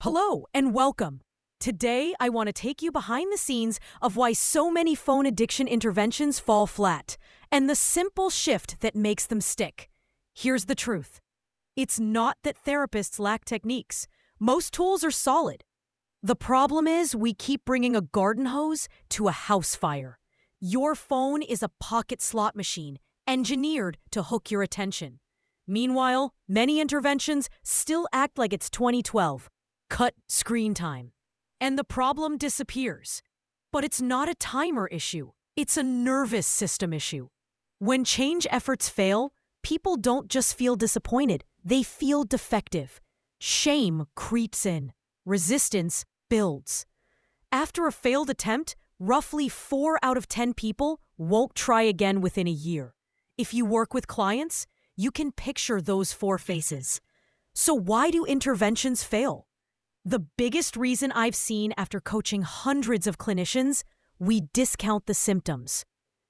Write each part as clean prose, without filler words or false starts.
Hello and welcome. Today, I want to take you behind the scenes of why so many phone addiction interventions fall flat and the simple shift that makes them stick. Here's the truth. It's not that therapists lack techniques. Most tools are solid. The problem is we keep bringing a garden hose to a house fire. Your phone is a pocket slot machine engineered to hook your attention. Meanwhile, many interventions still act like it's 2012. Cut screen time. And the problem disappears. But it's not a timer issue. It's a nervous system issue. When change efforts fail, people don't just feel disappointed. They feel defective. Shame creeps in. Resistance builds. After a failed attempt, roughly 4 out of 10 people won't try again within a year. If you work with clients, you can picture those 4 faces. So why do interventions fail? The biggest reason I've seen after coaching hundreds of clinicians, we discount the symptoms.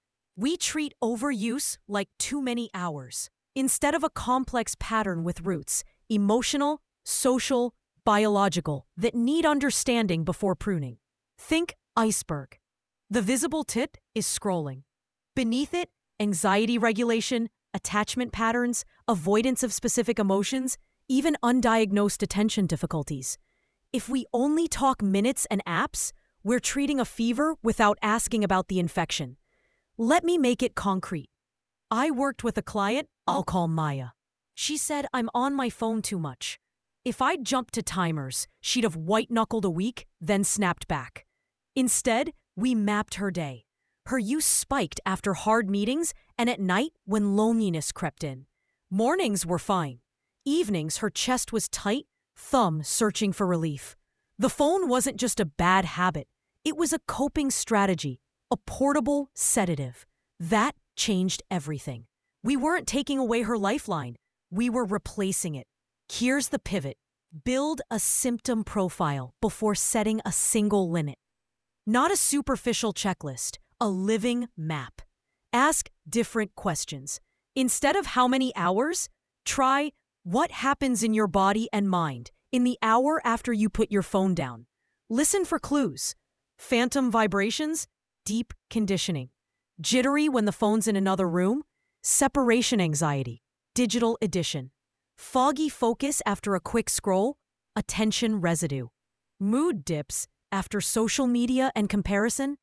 We treat overuse like too many hours, instead of a complex pattern with roots, emotional, social, biological, that need understanding before pruning. Think iceberg. The visible tip is scrolling. Beneath it, anxiety regulation, attachment patterns, avoidance of specific emotions, even undiagnosed attention difficulties. If we only talk minutes and apps, we're treating a fever without asking about the infection. Let me make it concrete. I worked with a client I'll call Maya. She said, I'm on my phone too much. If I jumped to timers, she'd have white-knuckled a week, then snapped back. Instead, we mapped her day. Her use spiked after hard meetings and at night when loneliness crept in. Mornings were fine. Evenings, her chest was tight, thumb searching for relief. The phone wasn't just a bad habit. It was a coping strategy, a portable sedative. That changed everything. We weren't taking away her lifeline. We were replacing it. Here's the pivot. Build a symptom profile before setting a single limit. Not a superficial checklist, a living map. Ask different questions. Instead of how many hours, try what happens in your body and mind in the hour after you put your phone down. Listen for clues. Phantom vibrations, deep conditioning. Jittery when the phone's in another room, separation anxiety, digital addiction. Foggy focus after a quick scroll, attention residue. Mood dips after social media and comparison.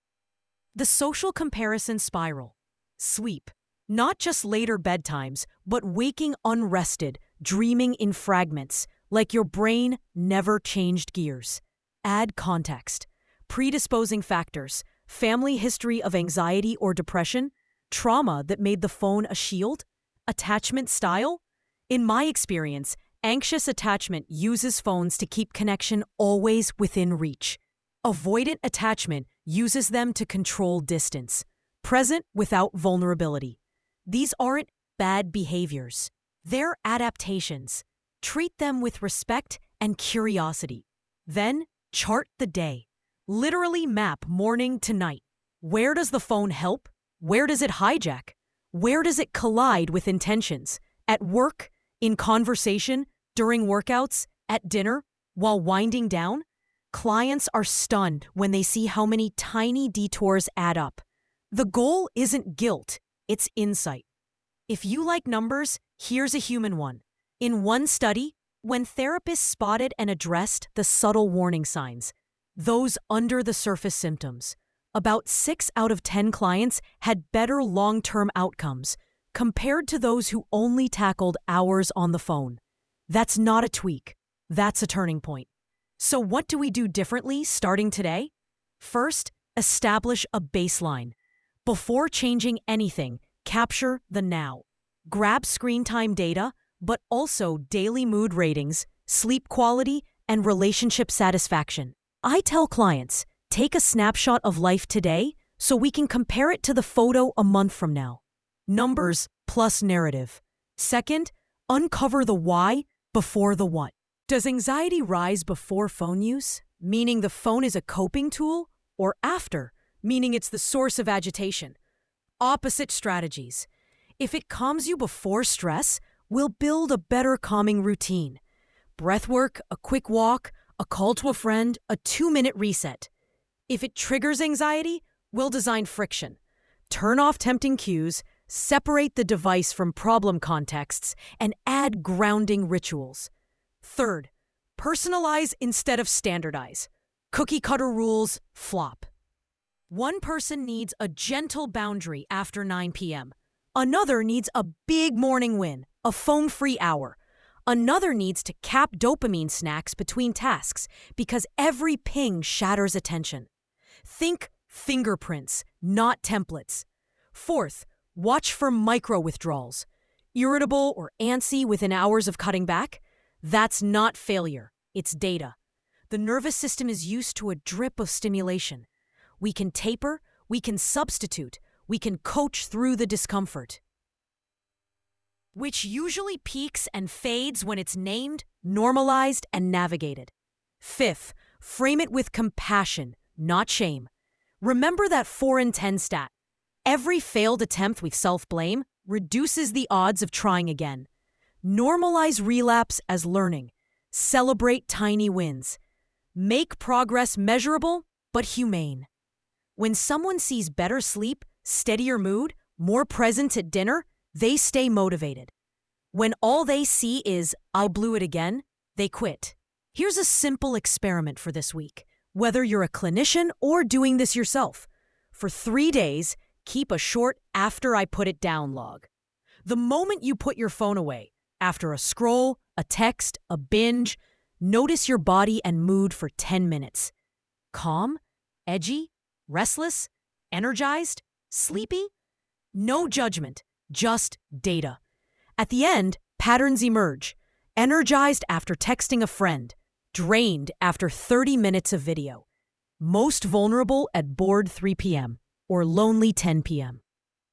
The social comparison spiral. Sleep. Not just later bedtimes, but waking unrested, dreaming in fragments, like your brain never changed gears. Add context. Predisposing factors, family history of anxiety or depression, trauma that made the phone a shield, attachment style. In my experience, anxious attachment uses phones to keep connection always within reach. Avoidant attachment uses them to control distance, present without vulnerability. These aren't bad behaviors. They're adaptations. Treat them with respect and curiosity. Then, chart the day. Literally map morning to night. Where does the phone help? Where does it hijack? Where does it collide with intentions? At work, in conversation, during workouts, at dinner, while winding down? Clients are stunned when they see how many tiny detours add up. The goal isn't guilt. It's insight. If you like numbers, here's a human one. In one study, when therapists spotted and addressed the subtle warning signs, those under-the-surface symptoms, about 6 out of 10 clients had better long-term outcomes compared to those who only tackled hours on the phone. That's not a tweak. That's a turning point. So what do we do differently starting today? First, establish a baseline. Before changing anything, capture the now. Grab screen time data, but also daily mood ratings, sleep quality, and relationship satisfaction. I tell clients, take a snapshot of life today so we can compare it to the photo a month from now. Numbers plus narrative. Second, uncover the why before the what. Does anxiety rise before phone use, meaning the phone is a coping tool, or after, meaning it's the source of agitation? Opposite strategies. If it calms you before stress, we'll build a better calming routine. Breathwork, a quick walk, a call to a friend, a 2-minute reset. If it triggers anxiety, we'll design friction. Turn off tempting cues, separate the device from problem contexts, and add grounding rituals. Third, personalize instead of standardize. Cookie-cutter rules flop. One person needs a gentle boundary after 9 p.m. Another needs a big morning win, a phone-free hour. Another needs to cap dopamine snacks between tasks because every ping shatters attention. Think fingerprints, not templates. Fourth, watch for micro-withdrawals. Irritable or antsy within hours of cutting back? That's not failure, it's data. The nervous system is used to a drip of stimulation. We can taper, we can substitute, we can coach through the discomfort. Which usually peaks and fades when it's named, normalized, and navigated. Fifth, frame it with compassion, not shame. Remember that 4 in 10 stat. Every failed attempt with self-blame reduces the odds of trying again. Normalize relapse as learning. Celebrate tiny wins. Make progress measurable but humane. When someone sees better sleep, steadier mood, more presence at dinner, they stay motivated. When all they see is, "I blew it again," they quit. Here's a simple experiment for this week. Whether you're a clinician or doing this yourself, for 3 days, keep a short "after I put it down" log. The moment you put your phone away, after a scroll, a text, a binge, notice your body and mood for 10 minutes. Calm? Edgy? Restless? Energized? Sleepy? No judgment, just data. At the end, patterns emerge. Energized after texting a friend. Drained after 30 minutes of video. Most vulnerable at bored 3 p.m. or lonely 10 p.m.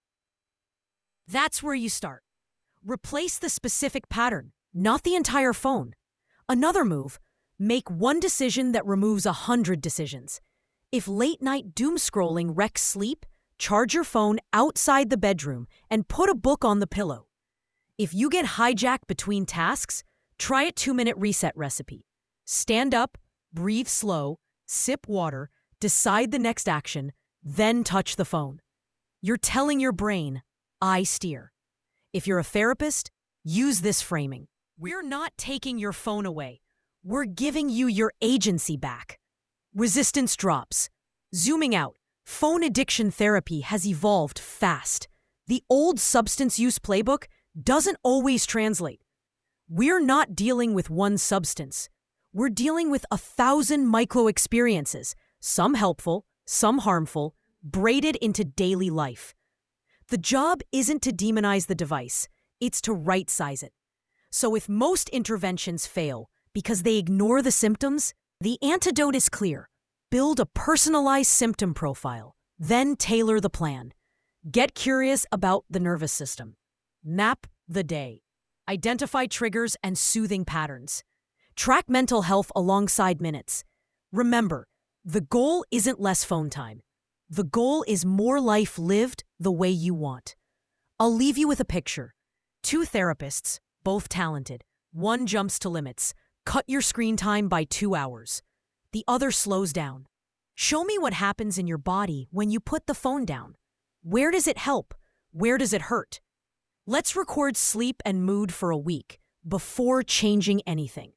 That's where you start. Replace the specific pattern, not the entire phone. Another move, make one decision that removes 100 decisions. If late-night doom scrolling wrecks sleep, charge your phone outside the bedroom and put a book on the pillow. If you get hijacked between tasks, try a 2-minute reset recipe. Stand up, breathe slow, sip water, decide the next action, then touch the phone. You're telling your brain, "I steer." If you're a therapist, use this framing. We're not taking your phone away. We're giving you your agency back. Resistance drops. Zooming out, phone addiction therapy has evolved fast. The old substance use playbook doesn't always translate. We're not dealing with one substance. We're dealing with 1,000 micro-experiences, some helpful, some harmful, braided into daily life. The job isn't to demonize the device, it's to right-size it. So if most interventions fail because they ignore the symptoms, the antidote is clear. Build a personalized symptom profile, then tailor the plan. Get curious about the nervous system. Map the day. Identify triggers and soothing patterns. Track mental health alongside minutes. Remember, the goal isn't less phone time. The goal is more life lived the way you want. I'll leave you with a picture. 2 therapists, both talented. One jumps to limits. Cut your screen time by 2 hours. The other slows down. Show me what happens in your body when you put the phone down. Where does it help? Where does it hurt? Let's record sleep and mood for a week before changing anything.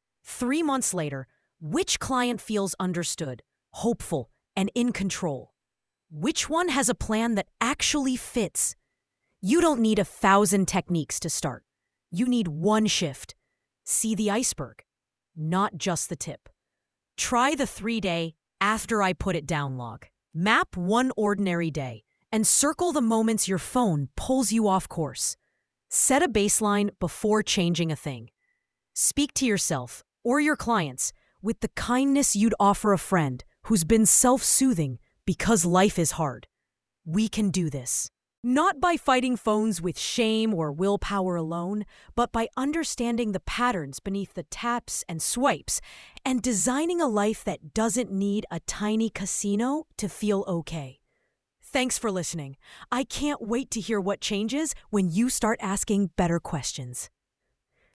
3 months later, which client feels understood, hopeful, and in control? Which one has a plan that actually fits? You don't need 1,000 techniques to start. You need one shift. See the iceberg, not just the tip. Try the 3-day "after I put it down" log. Map one ordinary day and circle the moments your phone pulls you off course. Set a baseline before changing a thing. Speak to yourself or your clients with the kindness you'd offer a friend who's been self-soothing because life is hard. We can do this. Not by fighting phones with shame or willpower alone, but by understanding the patterns beneath the taps and swipes and designing a life that doesn't need a tiny casino to feel okay. Thanks for listening. I can't wait to hear what changes when you start asking better questions.